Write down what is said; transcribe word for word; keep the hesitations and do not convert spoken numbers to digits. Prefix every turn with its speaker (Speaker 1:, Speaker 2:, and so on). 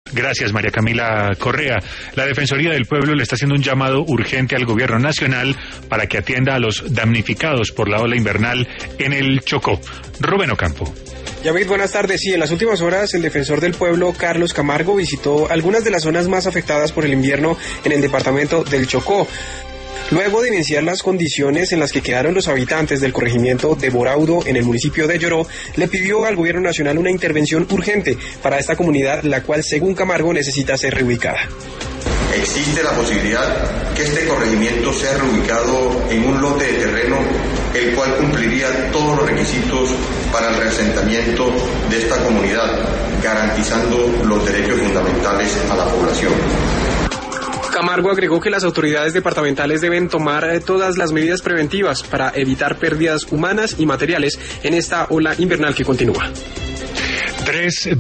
Speaker 1: Gracias, María Camila Correa. La Defensoría del Pueblo le está haciendo un llamado urgente al gobierno nacional para que atienda a los damnificados por la ola invernal en el Chocó. Rubén Ocampo.
Speaker 2: Yamid, buenas tardes. Sí, en las últimas horas el defensor del pueblo, Carlos Camargo, visitó algunas de las zonas más afectadas por el invierno en el departamento del Chocó. Luego de evidenciar las condiciones en las que quedaron los habitantes del corregimiento de Boraudo en el municipio de Lloró, le pidió al gobierno nacional una intervención urgente para esta comunidad, la cual, según Camargo, necesita ser reubicada.
Speaker 3: Existe la posibilidad que este corregimiento sea reubicado en un lote de terreno el cual cumpliría todos los requisitos para el reasentamiento de esta comunidad, garantizando los derechos fundamentales a la población.
Speaker 2: Camargo agregó que las autoridades departamentales deben tomar todas las medidas preventivas para evitar pérdidas humanas y materiales en esta ola invernal que continúa.
Speaker 1: Tres